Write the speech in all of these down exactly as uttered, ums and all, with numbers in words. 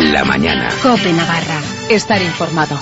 la mañana. COPE Navarra. Estar informado.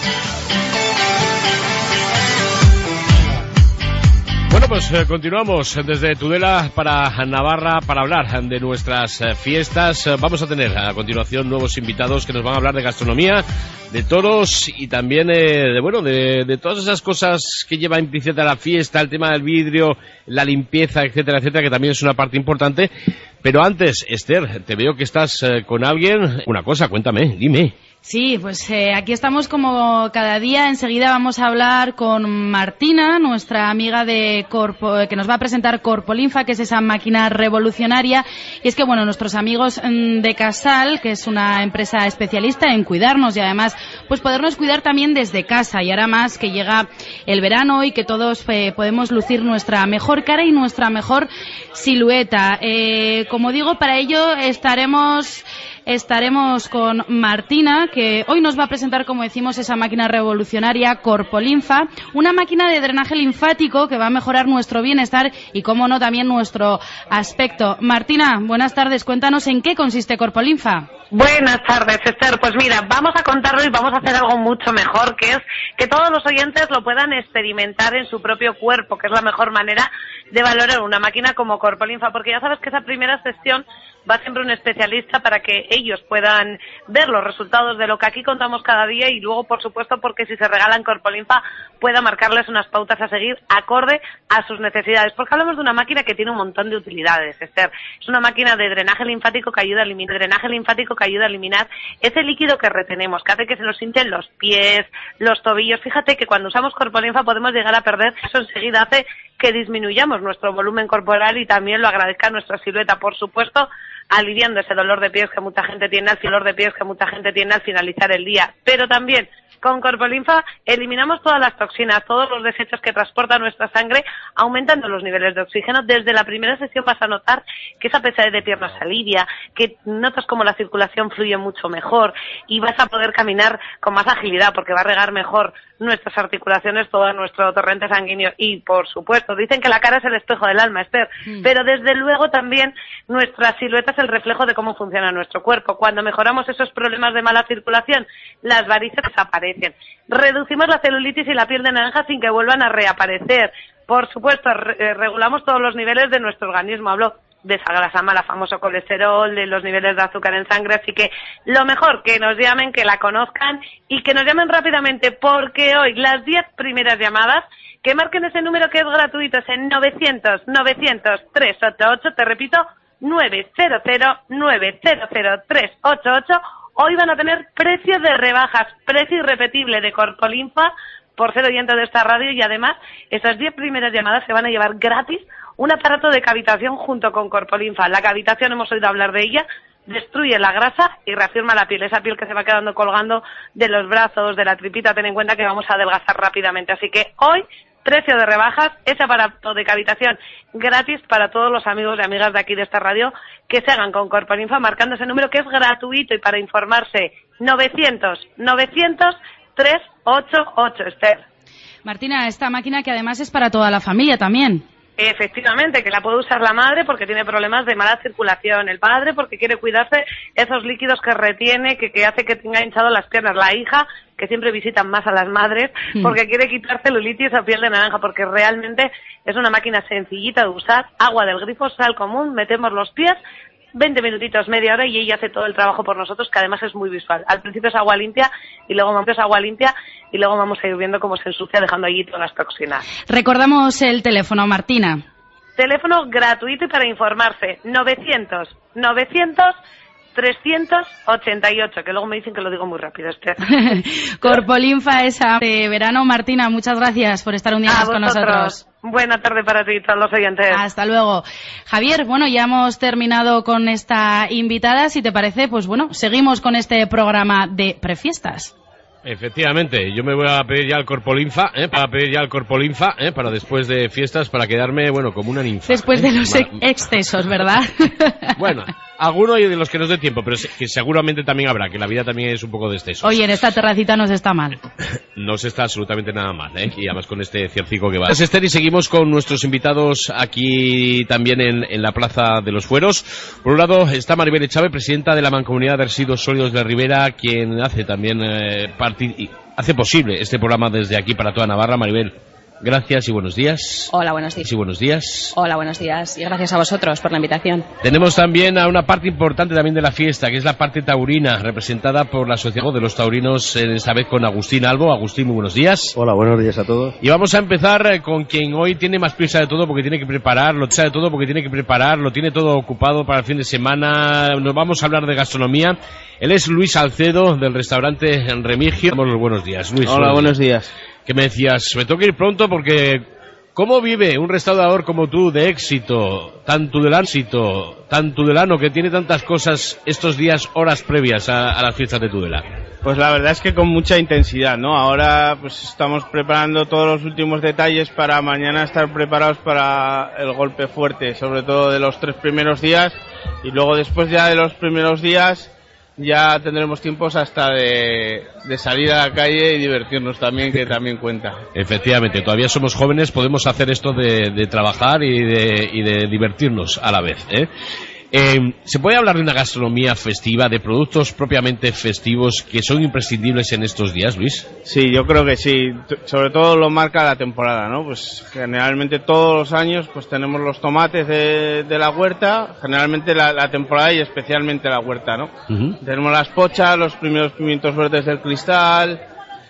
Bueno, pues eh, continuamos desde Tudela para Navarra para hablar de nuestras eh, fiestas. Eh, vamos a tener a continuación nuevos invitados que nos van a hablar de gastronomía, de toros y también eh, de bueno de, de todas esas cosas que lleva implícita la fiesta, el tema del vidrio, la limpieza, etcétera, etcétera, que también es una parte importante. Pero antes, Esther, te veo que estás eh, con alguien. Una cosa, cuéntame, dime. Sí, pues eh, aquí estamos como cada día. Enseguida vamos a hablar con Martina, nuestra amiga de Corpo, que nos va a presentar Corpolinfa, que es esa máquina revolucionaria. Y es que, bueno, nuestros amigos de Casal, que es una empresa especialista en cuidarnos y además, pues podernos cuidar también desde casa. Y ahora más que llega el verano y que todos eh, podemos lucir nuestra mejor cara y nuestra mejor silueta. Eh, como digo, para ello estaremos... Estaremos con Martina, que hoy nos va a presentar, como decimos, esa máquina revolucionaria Corpolinfa, una máquina de drenaje linfático que va a mejorar nuestro bienestar y, cómo no, también nuestro aspecto. Martina, buenas tardes. Cuéntanos en qué consiste Corpolinfa. Buenas tardes, Esther. Pues mira, vamos a contarlo y vamos a hacer algo mucho mejor, que es que todos los oyentes lo puedan experimentar en su propio cuerpo, que es la mejor manera de valorar una máquina como Corpolinfa, porque ya sabes que esa primera sesión va siempre un especialista para que ellos puedan ver los resultados de lo que aquí contamos cada día y luego, por supuesto, porque si se regalan Corpolinfa pueda marcarles unas pautas a seguir acorde a sus necesidades, porque hablamos de una máquina que tiene un montón de utilidades, Esther. Es una máquina de drenaje linfático que ayuda a eliminar, drenaje linfático que ayuda a eliminar ese líquido que retenemos, que hace que se nos hinchen los pies, los tobillos. Fíjate que cuando usamos Corpolinfa podemos llegar a perder, eso enseguida hace que disminuyamos nuestro volumen corporal y también lo agradezca nuestra silueta, por supuesto, aliviando ese dolor de pies que mucha gente tiene al dolor de pies que mucha gente tiene al finalizar el día. Pero también con Corpolinfa eliminamos todas las toxinas, todos los desechos que transporta nuestra sangre, aumentando los niveles de oxígeno. Desde la primera sesión vas a notar que esa pesadez de piernas se alivia, que notas como la circulación fluye mucho mejor y vas a poder caminar con más agilidad porque va a regar mejor nuestras articulaciones, todo nuestro torrente sanguíneo. Y, por supuesto, dicen que la cara es el espejo del alma, Esther, mm. pero desde luego también nuestra silueta es el reflejo de cómo funciona nuestro cuerpo. Cuando mejoramos esos problemas de mala circulación, las varices desaparecen. Reducimos la celulitis y la piel de naranja sin que vuelvan a reaparecer. Por supuesto, re- regulamos todos los niveles de nuestro organismo. Hablo de esa grasa mala, famoso colesterol, de los niveles de azúcar en sangre, así que lo mejor, que nos llamen, que la conozcan y que nos llamen rápidamente, porque hoy las diez primeras llamadas, que marquen ese número que es gratuito, es en novecientos, novecientos, trescientos ochenta y ocho, te repito, nueve cero cero, nueve cero cero, trescientos ochenta y ocho, hoy van a tener precio de rebajas, precio irrepetible de Corpolinfa por ser oyente de esta radio y además esas diez primeras llamadas se van a llevar gratis un aparato de cavitación junto con Corpolinfa. La cavitación, hemos oído hablar de ella, destruye la grasa y reafirma la piel, esa piel que se va quedando colgando de los brazos, de la tripita. Ten en cuenta que vamos a adelgazar rápidamente, así que hoy precio de rebajas, ese aparato de cavitación gratis para todos los amigos y amigas de aquí de esta radio que se hagan con Corpolinfa marcando ese número que es gratuito y para informarse novecientos, novecientos, trescientos ochenta y ocho, Esther. Martina, esta máquina que además es para toda la familia también. Efectivamente, que la puede usar la madre porque tiene problemas de mala circulación, el padre porque quiere cuidarse esos líquidos que retiene, que, que hace que tenga hinchado las piernas, la hija, que siempre visitan más a las madres, porque quiere quitar celulitis o piel de naranja, porque realmente es una máquina sencillita de usar, agua del grifo, sal común, metemos los pies, veinte minutitos, media hora y ella hace todo el trabajo por nosotros, que además es muy visual. Al principio es agua limpia y luego vamos a agua limpia y luego vamos a ir viendo cómo se ensucia dejando allí todas las toxinas. Recordamos el teléfono, Martina. Teléfono gratuito y para informarse, novecientos, novecientos, trescientos ochenta y ocho, que luego me dicen que lo digo muy rápido, Esther. Corpolinfa esa de verano. Martina, muchas gracias por estar un día a más con nosotros. Buena tarde para ti y todos los oyentes. Hasta luego. Javier, bueno, ya hemos terminado con esta invitada. Si te parece, pues bueno, seguimos con este programa de prefiestas. Efectivamente, yo me voy a pedir ya el Corpolinfa, ¿eh? para pedir ya el Corpolinfa, ¿eh? para después de fiestas, para quedarme, bueno, como una ninfa. Después ¿eh? de los Mar- excesos, ¿verdad? Bueno, alguno de los que nos dé tiempo, pero que seguramente también habrá, que la vida también es un poco de exceso. Oye, en esta terracita no se está mal. No se está absolutamente nada mal, ¿eh? Y además con este ciercico que va. Es Esther, y seguimos con nuestros invitados aquí también en, en la Plaza de los Fueros. Por un lado está Maribel Echave, presidenta de la Mancomunidad de Residuos Sólidos de Ribera, quien hace también eh, parti- hace posible este programa desde aquí para toda Navarra. Maribel, gracias y buenos días. Hola, buenos días. Sí, buenos días. Hola, buenos días. Y gracias a vosotros por la invitación. Tenemos también a una parte importante también de la fiesta, que es la parte taurina, representada por la Asociación de los Taurinos, esta vez con Agustín Albo. Agustín, muy buenos días. Hola, buenos días a todos. Y vamos a empezar con quien hoy tiene más prisa de todo porque tiene que preparar, lo sabe de todo porque tiene que preparar, lo tiene todo ocupado para el fin de semana. Nos vamos a hablar de gastronomía. Él es Luis Salcedo, del restaurante Remigio. Damos los buenos días, Luis. Hola, buenos días. Que me decías, me tengo que ir pronto porque ¿cómo vive un restaurador como tú de éxito, tan tudelano, éxito, tan tudelano, que tiene tantas cosas estos días, horas previas a, a las fiestas de Tudela? Pues la verdad es que con mucha intensidad, ¿no? Ahora pues estamos preparando todos los últimos detalles para mañana estar preparados para el golpe fuerte, sobre todo de los tres primeros días, y luego después ya de los primeros días ya tendremos tiempos hasta de, de salir a la calle y divertirnos también, que también cuenta. Efectivamente, todavía somos jóvenes, podemos hacer esto de, de trabajar y de, y de divertirnos a la vez, ¿eh? Eh, ¿Se puede hablar de una gastronomía festiva, de productos propiamente festivos que son imprescindibles en estos días, Luis? Sí, yo creo que sí. Sobre todo lo marca la temporada, ¿no? Pues generalmente todos los años pues tenemos los tomates de, de la huerta, generalmente la, la temporada y especialmente la huerta, ¿no? Uh-huh. Tenemos las pochas, los primeros pimientos verdes del Cristal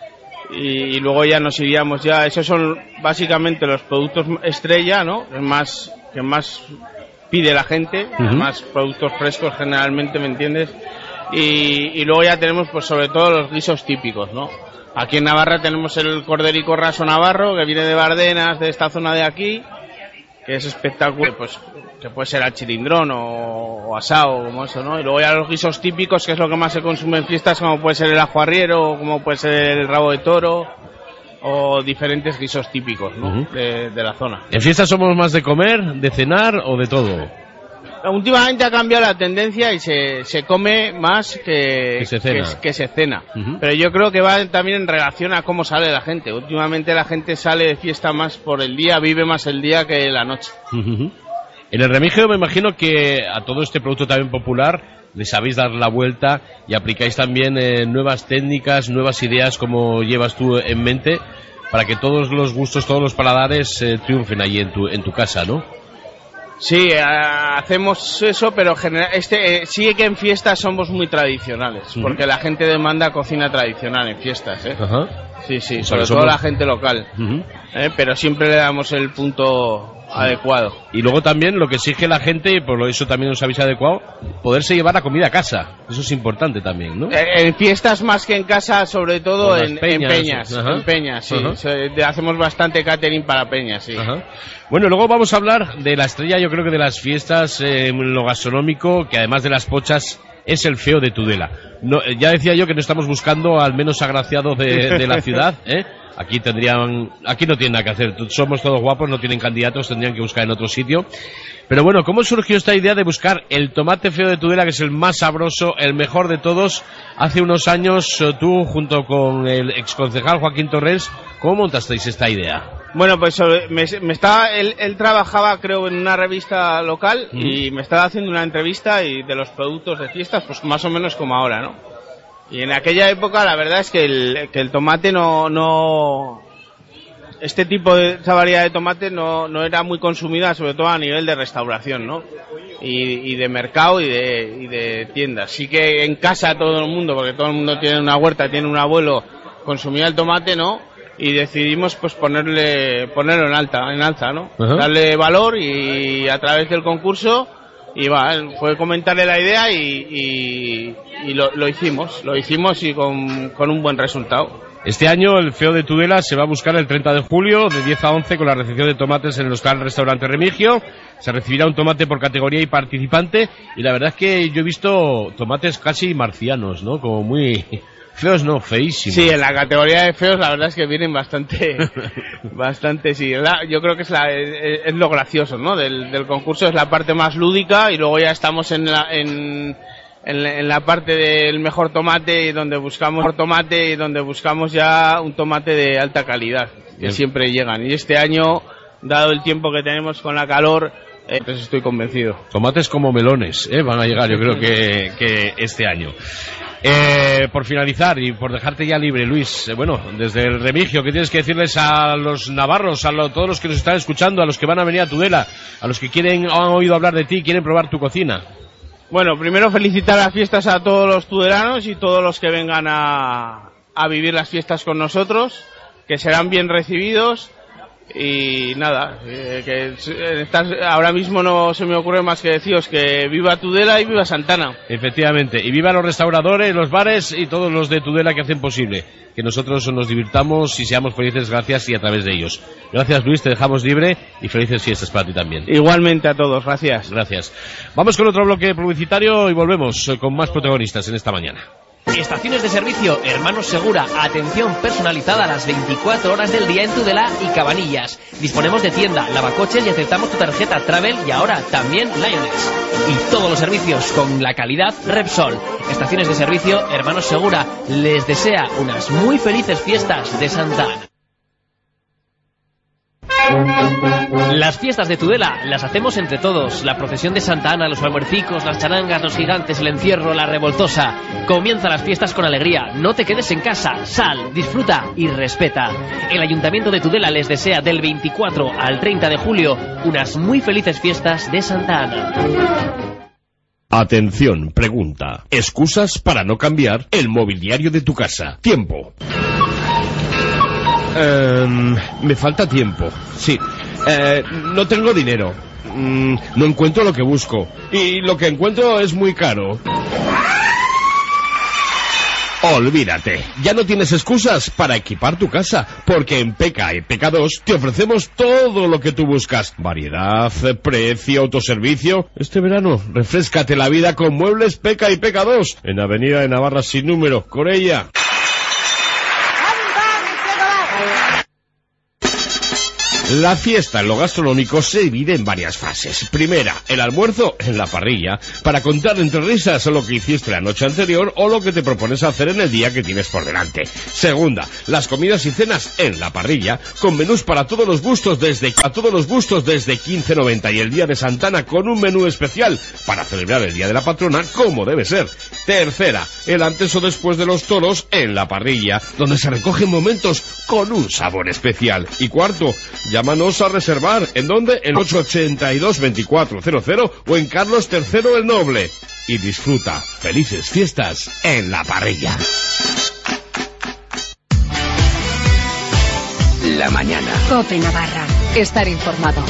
y, y luego ya nos iríamos ya. Esos son básicamente los productos estrella, ¿no? Que más que más pide la gente, uh-huh. Más productos frescos generalmente, ¿me entiendes? Y, y luego ya tenemos pues sobre todo los guisos típicos, ¿no? Aquí en Navarra tenemos el corderico raso navarro, que viene de Bardenas, de esta zona de aquí, que es espectacular, pues que puede ser al chilindrón o, o asado, como eso, ¿no? Y luego ya los guisos típicos, que es lo que más se consume en fiestas, como puede ser el ajo arriero, como puede ser el rabo de toro, o diferentes guisos típicos, ¿no? Uh-huh. de, de la zona. ¿En fiestas somos más de comer, de cenar o de todo? Últimamente ha cambiado la tendencia y se, se come más que, que se cena, que, que se cena. Uh-huh. Pero yo creo que va también en relación a cómo sale la gente. Últimamente la gente sale de fiesta más por el día, vive más el día que la noche. Uh-huh. En el Remigio me imagino que a todo este producto también popular le sabéis dar la vuelta y aplicáis también eh, nuevas técnicas, nuevas ideas, como llevas tú en mente, para que todos los gustos, todos los paladares eh, triunfen allí en tu, en tu casa, ¿no? Sí, eh, hacemos eso, pero general, este, eh, sí que en fiestas somos muy tradicionales, uh-huh. Porque la gente demanda cocina tradicional en fiestas, ¿eh? Uh-huh. Sí, sí, sobre todo la gente local, uh-huh. eh, pero siempre le damos el punto adecuado. Y luego también lo que exige la gente, y por eso también os habéis adecuado, poderse llevar la comida a casa. Eso es importante también, ¿no? En fiestas más que en casa, sobre todo en peñas. En peñas, Ajá. en peñas, sí. Ajá. Hacemos bastante catering para peñas, sí. Ajá. Bueno, luego vamos a hablar de la estrella, yo creo que de las fiestas, eh, lo gastronómico, que además de las pochas, es el feo de Tudela. No, ya decía yo que no estamos buscando al menos agraciado de, de la ciudad, ¿eh? Aquí tendrían, aquí no tienen nada que hacer, somos todos guapos, no tienen candidatos, tendrían que buscar en otro sitio. Pero bueno, ¿cómo surgió esta idea de buscar el tomate feo de Tudela, que es el más sabroso, el mejor de todos? Hace unos años tú, junto con el exconcejal Joaquín Torrens, ¿cómo montasteis esta idea? Bueno, pues me, me estaba, él, él trabajaba, creo, en una revista local, mm. y me estaba haciendo una entrevista y de los productos de fiestas, pues más o menos como ahora, ¿no? Y en aquella época la verdad es que el, que el tomate no, no, este tipo de, esta variedad de tomate no, no era muy consumida, sobre todo a nivel de restauración, ¿no? Y, y de mercado y de, y de tiendas. Sí que en casa todo el mundo, porque todo el mundo tiene una huerta, tiene un abuelo, consumía el tomate, ¿no? Y decidimos pues ponerle, ponerlo en alta, en alza, ¿no? Uh-huh. Darle valor y a través del concurso. Y va, fue comentarle la idea y, y, y lo, lo hicimos, lo hicimos y con, con un buen resultado. Este año el feo de Tudela se va a buscar el treinta de julio de diez a once con la recepción de tomates en el local restaurante Remigio. Se recibirá un tomate por categoría y participante y la verdad es que yo he visto tomates casi marcianos, ¿no? Como muy Feos no, feísimos. Sí, en la categoría de feos la verdad es que vienen bastante, bastante, sí. La, yo creo que es, la, es, es lo gracioso, ¿no? Del, del concurso, es la parte más lúdica, y luego ya estamos en la, en, en, en la parte del mejor tomate, donde buscamos mejor tomate y donde buscamos ya un tomate de alta calidad, que Bien. siempre llegan. Y este año, dado el tiempo que tenemos con la calor, eh, pues estoy convencido. Tomates como melones, ¿eh? Van a llegar, yo creo que, que este año. Eh, por finalizar y por dejarte ya libre, Luis, eh, bueno, desde el Remigio, ¿qué tienes que decirles a los navarros, a lo, todos los que nos están escuchando, a los que van a venir a Tudela, a los que quieren, han oído hablar de ti, quieren probar tu cocina? Bueno, primero felicitar las fiestas a todos los tudelanos y todos los que vengan a, a vivir las fiestas con nosotros, que serán bien recibidos. Y nada, eh, que estás, ahora mismo no se me ocurre más que deciros que viva Tudela y viva Santana. Efectivamente, y viva los restauradores, los bares y todos los de Tudela que hacen posible que nosotros nos divirtamos y seamos felices gracias y a través de ellos. Gracias, Luis, te dejamos libre y felices fiestas para ti también. Igualmente a todos, gracias. Gracias. Vamos con otro bloque publicitario y volvemos con más protagonistas en esta mañana. Estaciones de servicio Hermanos Segura, atención personalizada a las veinticuatro horas del día en Tudela y Cabanillas. Disponemos de tienda, lavacoches y aceptamos tu tarjeta Travel y ahora también Lioness. Y todos los servicios con la calidad Repsol. Estaciones de servicio Hermanos Segura les desea unas muy felices fiestas de Santa Ana. Las fiestas de Tudela las hacemos entre todos. La procesión de Santa Ana, los almuercicos, las charangas, los gigantes, el encierro, la revoltosa. Comienza las fiestas con alegría. No te quedes en casa. Sal, disfruta y respeta. El Ayuntamiento de Tudela les desea del veinticuatro al treinta de julio unas muy felices fiestas de Santa Ana. Atención, pregunta. ¿Excusas para no cambiar el mobiliario de tu casa? Tiempo. Um, me falta tiempo, sí. Eh, no tengo dinero. Mm, no encuentro lo que busco. Y lo que encuentro es muy caro. Olvídate, ya no tienes excusas para equipar tu casa, porque en P K y P K dos te ofrecemos todo lo que tú buscas. Variedad, precio, autoservicio. Este verano, refréscate la vida con Muebles P K y P K dos, en Avenida de Navarra sin número, Corella. La fiesta en lo gastronómico se divide en varias fases. Primera, el almuerzo en la parrilla, para contar entre risas lo que hiciste la noche anterior o lo que te propones hacer en el día que tienes por delante. Segunda, las comidas y cenas en la parrilla, con menús para todos los gustos desde a todos los gustos desde quince noventa y el día de Santana con un menú especial para celebrar el día de la patrona como debe ser. Tercera, el antes o después de los toros en la parrilla, donde se recogen momentos con un sabor especial. Y cuarto, llámanos a reservar. ¿En dónde? En ocho ochenta y dos veinticuatro cero cero o en Carlos tercero el Noble. Y disfruta felices fiestas en la parrilla. La mañana. COPE Navarra. Estar informado.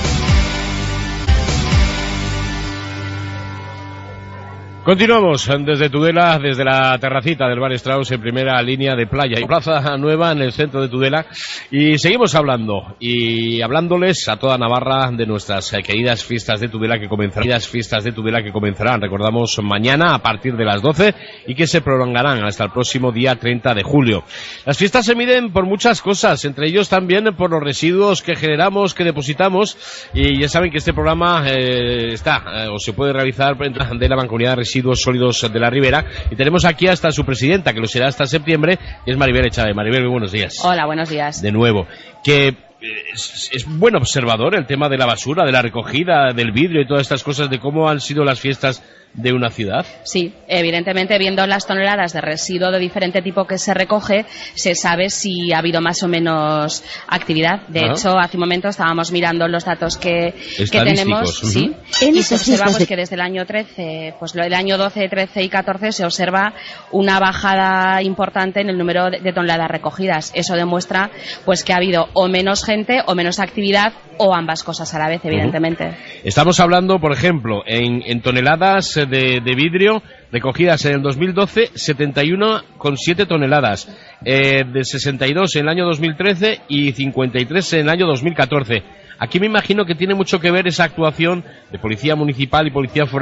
Continuamos desde Tudela, desde la terracita del Bar Strauss en primera línea de playa y Plaza Nueva en el centro de Tudela, y seguimos hablando y hablándoles a toda Navarra de nuestras queridas fiestas de Tudela que comenzarán, queridas fiestas de Tudela que comenzarán, recordamos, mañana a partir de las doce y que se prolongarán hasta el próximo día treinta de julio. Las fiestas se miden por muchas cosas, entre ellos también por los residuos que generamos, que depositamos, y ya saben que este programa eh, está eh, o se puede realizar de la Mancomunidad de Residuos Sólidos de la Ribera, y tenemos aquí hasta su presidenta, que lo será hasta septiembre, y es Maribel Echave. Maribel, muy buenos días. Hola, buenos días. De nuevo, que es, es buen observador el tema de la basura, de la recogida, del vidrio y todas estas cosas, de cómo han sido las fiestas de una ciudad. Sí, evidentemente, viendo las toneladas de residuo de diferente tipo que se recoge, se sabe si ha habido más o menos actividad. De ah. hecho, hace un momento estábamos mirando los datos que, que tenemos, uh-huh. sí, y se observa pues, que desde el año trece, pues el año doce, trece y catorce se observa una bajada importante en el número de, de toneladas recogidas. Eso demuestra pues que ha habido o menos gente o menos actividad o ambas cosas a la vez, evidentemente. Uh-huh. Estamos hablando, por ejemplo, en, en toneladas de, de vidrio recogidas en el dos mil doce, setenta y uno coma siete toneladas, eh, de sesenta y dos en el año dos mil trece y cincuenta y tres en el año dos mil catorce. Aquí me imagino que tiene mucho que ver esa actuación de Policía Municipal y Policía Foral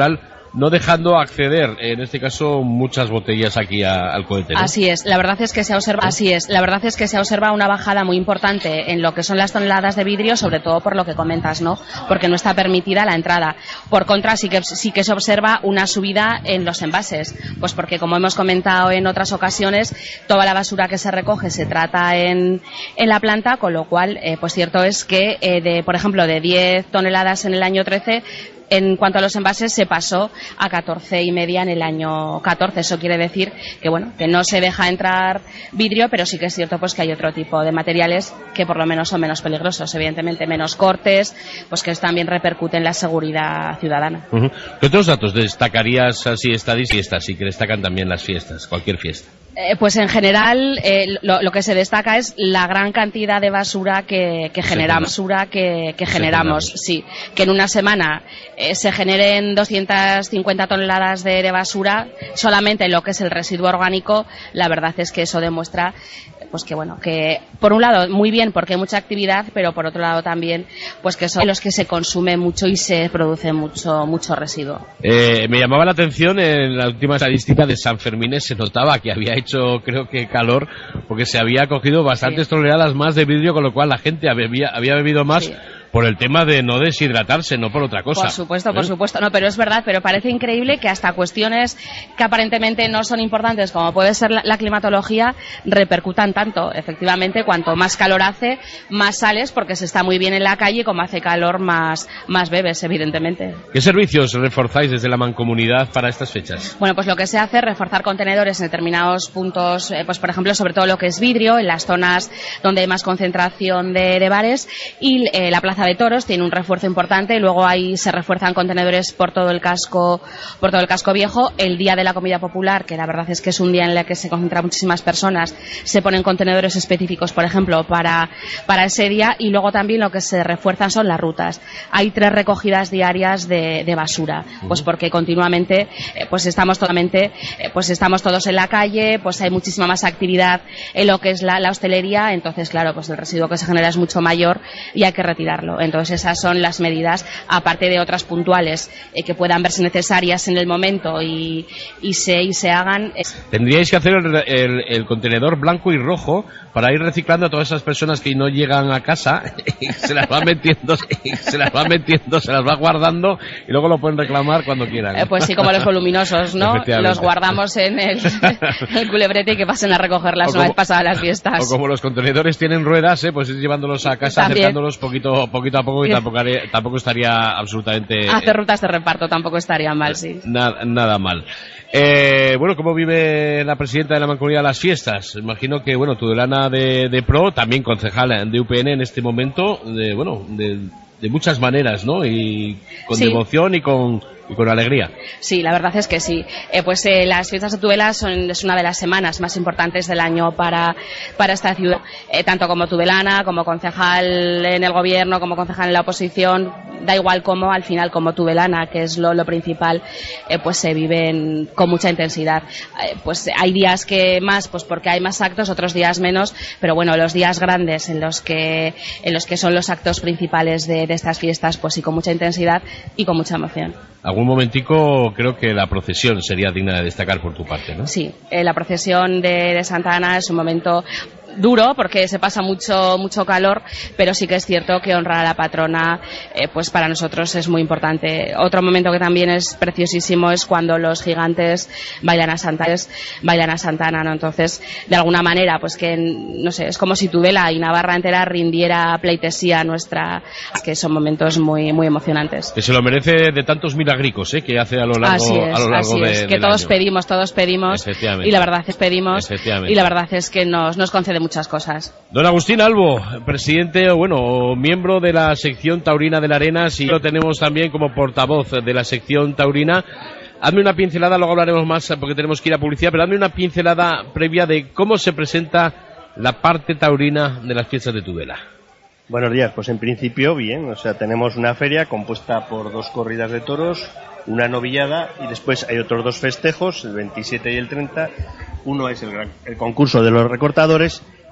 no dejando acceder, en este caso, muchas botellas aquí a, al cohete, ¿no? Así es, la verdad es que se observa, así es, la verdad es que se observa una bajada muy importante en lo que son las toneladas de vidrio, sobre todo por lo que comentas, ¿no? Porque no está permitida la entrada. Por contra, sí que sí que se observa una subida en los envases, pues porque como hemos comentado en otras ocasiones, toda la basura que se recoge se trata en, en la planta, con lo cual, eh, pues cierto es que eh, de, por ejemplo, de diez toneladas en el año trece, en cuanto a los envases se pasó a catorce y media en el año catorce. Eso quiere decir que bueno, que no se deja entrar vidrio, pero sí que es cierto pues que hay otro tipo de materiales que por lo menos son menos peligrosos, evidentemente menos cortes, pues que también repercuten en la seguridad ciudadana. Uh-huh. ¿Qué otros datos destacarías así estadísticas y que destacan también las fiestas, cualquier fiesta? Eh, pues en general eh, lo, lo que se destaca es la gran cantidad de basura que, que generamos, basura que, que generamos, sí, que en una semana eh, se generen doscientas cincuenta toneladas de, de basura solamente en lo que es el residuo orgánico. La verdad es que eso demuestra pues que bueno, que por un lado muy bien porque hay mucha actividad, pero por otro lado también pues que son los que se consume mucho y se produce mucho mucho residuo. Eh, me llamaba la atención en la última estadística de San Fermín, se notaba que había hecho creo que calor porque se había cogido bastantes sí. toneladas más de vidrio, con lo cual la gente había, había bebido más. Sí. Por el tema de no deshidratarse, no por otra cosa. Por supuesto, ¿eh? por supuesto. No, pero es verdad, pero parece increíble que hasta cuestiones que aparentemente no son importantes, como puede ser la, la climatología, repercutan tanto. Efectivamente, cuanto más calor hace, más sales, porque se está muy bien en la calle, y como hace calor, más, más bebes, evidentemente. ¿Qué servicios reforzáis desde la Mancomunidad para estas fechas? Bueno, pues lo que se hace es reforzar contenedores en determinados puntos, eh, pues por ejemplo, sobre todo lo que es vidrio, en las zonas donde hay más concentración de, de bares, y eh, la plaza de Toros tiene un refuerzo importante. Luego ahí se refuerzan contenedores por todo el casco por todo el casco viejo. El día de la comida popular, que la verdad es que es un día en el que se concentran muchísimas personas, se ponen contenedores específicos, por ejemplo, para, para ese día. Y luego también lo que se refuerzan son las rutas. Hay tres recogidas diarias de, de basura, pues porque continuamente eh, pues estamos totalmente eh, pues estamos todos en la calle, pues hay muchísima más actividad en lo que es la, la hostelería. Entonces claro, pues el residuo que se genera es mucho mayor y hay que retirarlo. Entonces esas son las medidas, aparte de otras puntuales eh, que puedan verse necesarias en el momento y, y, se, y se hagan. Tendríais que hacer el, el, el contenedor blanco y rojo para ir reciclando a todas esas personas que no llegan a casa y se las van metiendo, se las van metiendo, se las va guardando y luego lo pueden reclamar cuando quieran. Eh, pues sí, como los voluminosos, ¿no? Los guardamos en el, el culebrete y que pasen a recogerlas una vez pasadas las fiestas. O como los contenedores tienen ruedas, ¿eh? Pues ir llevándolos a casa, también acercándolos poquito, poquito a poco y tampoco, haría, tampoco estaría absolutamente... Hacer rutas de reparto tampoco estaría mal, sí. Nada, nada mal. Eh, bueno, ¿cómo vive la presidenta de la Mancomunidad las fiestas? Imagino que, bueno, Tudelana de, de Pro, también concejal de U P N en este momento, de, bueno, de, de muchas maneras, ¿no? Y con sí. devoción y con... y con alegría. Sí, la verdad es que sí. Eh, pues eh, las fiestas de Tudela son es una de las semanas más importantes del año para, para esta ciudad. Eh, tanto como tudelana, como concejal en el gobierno, como concejal en la oposición, da igual cómo, al final como tudelana, que es lo, lo principal, eh, pues se viven con mucha intensidad. Eh, pues hay días que más, pues porque hay más actos, otros días menos, pero bueno, los días grandes en los que, en los que son los actos principales de, de estas fiestas, pues sí, con mucha intensidad y con mucha emoción. Algún momentico creo que la procesión sería digna de destacar por tu parte, ¿no? Sí, eh, la procesión de, de Santa Ana es un momento duro porque se pasa mucho mucho calor, pero sí que es cierto que honrar a la patrona eh, pues para nosotros es muy importante. Otro momento que también es preciosísimo es cuando los gigantes bailan a Santa bailan a Santa Ana, ¿no? Entonces, de alguna manera, pues que no sé, es como si Tudela y Navarra entera rindiera pleitesía nuestra, que son momentos muy muy emocionantes. Que se lo merece de tantos milagricos, ¿eh? Que hace a lo largo así es, a lo largo así de, es, que todos año. pedimos, todos pedimos y la verdad es pedimos y la verdad es que nos nos concede muchas cosas. Don Agustín Albo, presidente, o bueno, miembro de la sección taurina de la Arenas, y lo tenemos también como portavoz de la sección taurina. Hazme una pincelada, luego hablaremos más porque tenemos que ir a publicidad, pero hazme una pincelada previa de cómo se presenta la parte taurina de las fiestas de Tudela. Buenos días, pues en principio bien, o sea, tenemos una feria compuesta por dos corridas de toros, una novillada y después hay otros dos festejos, el veintisiete y el treinta. Uno es el, gran, el concurso de los recortadores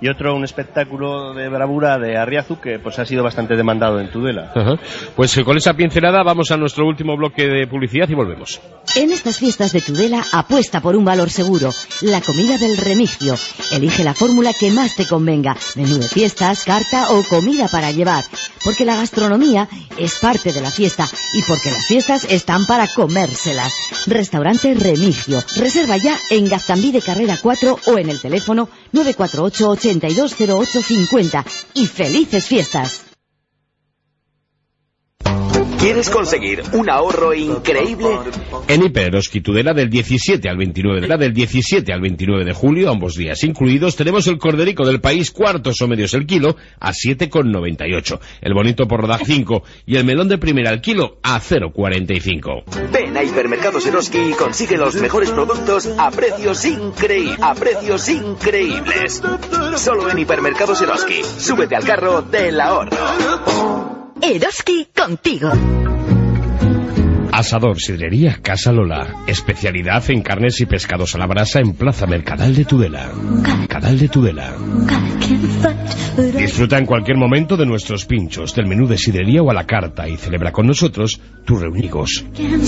y otro un espectáculo de bravura de Arriazu que pues ha sido bastante demandado en Tudela. Ajá. Pues eh, con esa pincelada vamos a nuestro último bloque de publicidad y volvemos. En estas fiestas de Tudela apuesta por un valor seguro, la comida del Remigio. Elige la fórmula que más te convenga, menú de fiestas, carta o comida para llevar, porque la gastronomía es parte de la fiesta y porque las fiestas están para comérselas. Restaurante Remigio. Reserva ya en Gaztambide de Carrera cuatro o en el teléfono nueve cuatro ocho, ochenta y dos cero ocho cincuenta. Y felices fiestas. ¿Quieres conseguir un ahorro increíble? En Hiper Eroski Tudela del diecisiete al veintinueve de, del diecisiete al veintinueve de julio, ambos días incluidos, tenemos el corderico del país cuartos o medios el kilo a siete con noventa y ocho, el bonito por rodaje cinco y el melón de primera al kilo a cero con cuarenta y cinco. Ven a Hipermercados Eroski y consigue los mejores productos a precios increíbles. A precios increíbles. Solo en Hipermercados Eroski. Súbete al carro del ahorro. Eroski contigo. Asador Sidrería Casa Lola. Especialidad en carnes y pescados a la brasa en Plaza Mercadal de Tudela. Mercadal de Tudela. Disfruta en cualquier momento de nuestros pinchos, del menú de sidrería o a la carta y celebra con nosotros tus reunigos.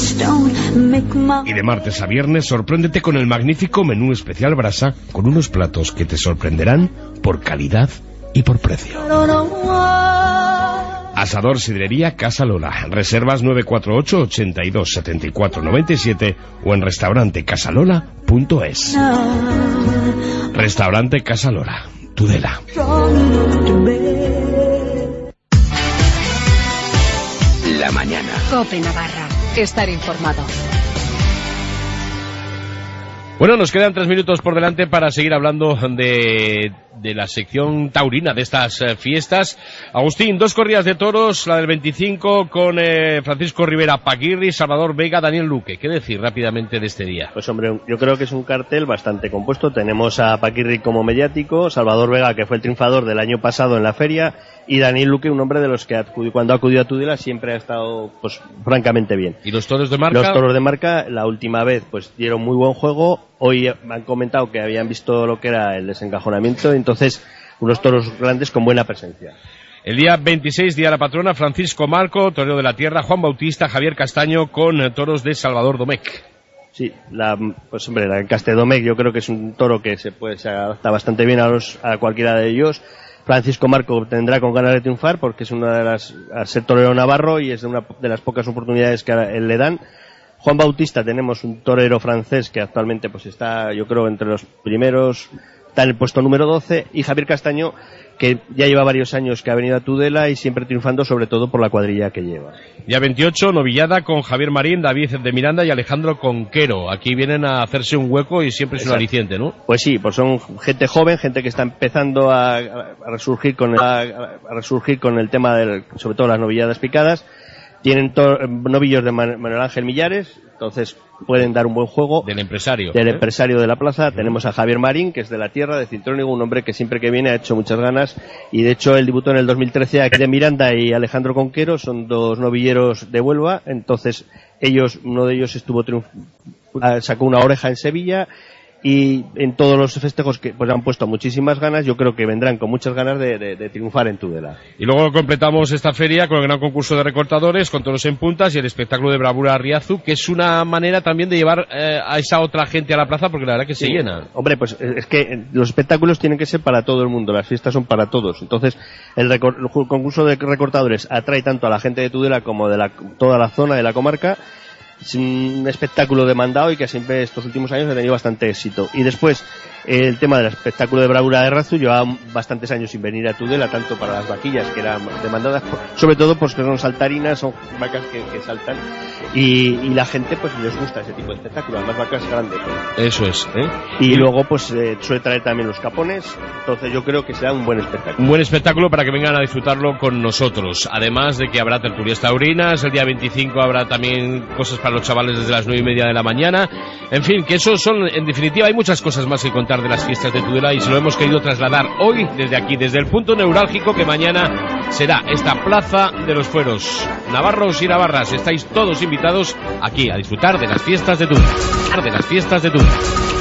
Y de martes a viernes sorpréndete con el magnífico menú especial brasa con unos platos que te sorprenderán por calidad y por precio. Asador Sidrería Casa Lola. Reservas nueve cuatro ocho, ochenta y dos, setenta y cuatro noventa y siete o en restaurante casalola punto es. Restaurante Casa Lola, Tudela. La mañana. COPE Navarra. Estar informado. Bueno, nos quedan tres minutos por delante para seguir hablando de, de la sección taurina de estas eh, fiestas. Agustín, dos corridas de toros, la del veinticinco con eh, Francisco Rivera Paquirri, Salvador Vega, Daniel Luque. ¿Qué decir rápidamente de este día? Pues hombre, yo creo que es un cartel bastante compuesto. Tenemos a Paquirri como mediático, Salvador Vega, que fue el triunfador del año pasado en la feria, y Daniel Luque, un hombre de los que acudió, cuando ha acudido a Tudela siempre ha estado pues francamente bien. ¿Y los toros de marca? Los toros de marca, la última vez pues dieron muy buen juego. Hoy me han comentado que habían visto lo que era el desencajonamiento, entonces unos toros grandes con buena presencia. El día veintiséis, día de la patrona, Francisco Marco, torero de la tierra, Juan Bautista, Javier Castaño con eh, toros de Salvador Domecq. Sí, la, pues hombre, la Castedomecq yo creo que es un toro que se puede se adapta bastante bien a, los, a cualquiera de ellos. Francisco Marco tendrá con ganas de triunfar porque es una de las, al ser torero navarro y es de una de las pocas oportunidades que a él le dan. Juan Bautista, tenemos un torero francés que actualmente pues está, yo creo, entre los primeros, está en el puesto número doce, y Javier Castaño, que ya lleva varios años que ha venido a Tudela y siempre triunfando, sobre todo por la cuadrilla que lleva. Día veintiocho, novillada con Javier Marín, David de Miranda y Alejandro Conquero. Aquí vienen a hacerse un hueco y siempre es Exacto. un aliciente, ¿no? Pues sí, pues son gente joven, gente que está empezando a, a resurgir con el, a, a resurgir con el tema del, sobre todo las novilladas picadas. Tienen to- novillos de Man- Manuel Ángel Millares, entonces pueden dar un buen juego. Del empresario. Del ¿eh? empresario de la plaza. Tenemos a Javier Marín, que es de la tierra, de Cintrónigo, un hombre que siempre que viene ha hecho muchas ganas. Y de hecho él debutó en el dos mil trece aquí de Miranda y Alejandro Conquero, son dos novilleros de Huelva. Entonces ellos, uno de ellos estuvo triunf- sacó una oreja en Sevilla. Y en todos los festejos que pues han puesto muchísimas ganas, yo creo que vendrán con muchas ganas de, de, de triunfar en Tudela. Y luego completamos esta feria con el gran concurso de recortadores, con toros en puntas y el espectáculo de bravura Arriazu, que es una manera también de llevar eh, a esa otra gente a la plaza, porque la verdad que se sí. llena. Hombre, pues es que los espectáculos tienen que ser para todo el mundo, las fiestas son para todos. Entonces, el, recor- el concurso de recortadores atrae tanto a la gente de Tudela como de la, toda la zona de la comarca. Es un espectáculo demandado y que siempre estos últimos años ha tenido bastante éxito. Y después, el tema del espectáculo de bravura de Arriazu, llevaba bastantes años sin venir a Tudela, tanto para las vaquillas, que eran demandadas, sobre todo porque son saltarinas, son vacas que, que saltan, y, y la gente pues les gusta ese tipo de espectáculo, además vacas grandes. ¿no? Eso es, ¿eh? Y, y luego pues eh, suele traer también los capones, entonces yo creo que será un buen espectáculo. Un buen espectáculo para que vengan a disfrutarlo con nosotros, además de que habrá tertulias taurinas, el día veinticinco habrá también cosas para los chavales desde las nueve y media de la mañana, en fin, que eso son, en definitiva, hay muchas cosas más que contar de las fiestas de Tudela y se lo hemos querido trasladar hoy desde aquí, desde el punto neurálgico que mañana será esta Plaza de los Fueros. Navarros y navarras, estáis todos invitados aquí a disfrutar de las fiestas de Tudela, de las fiestas de Tudela.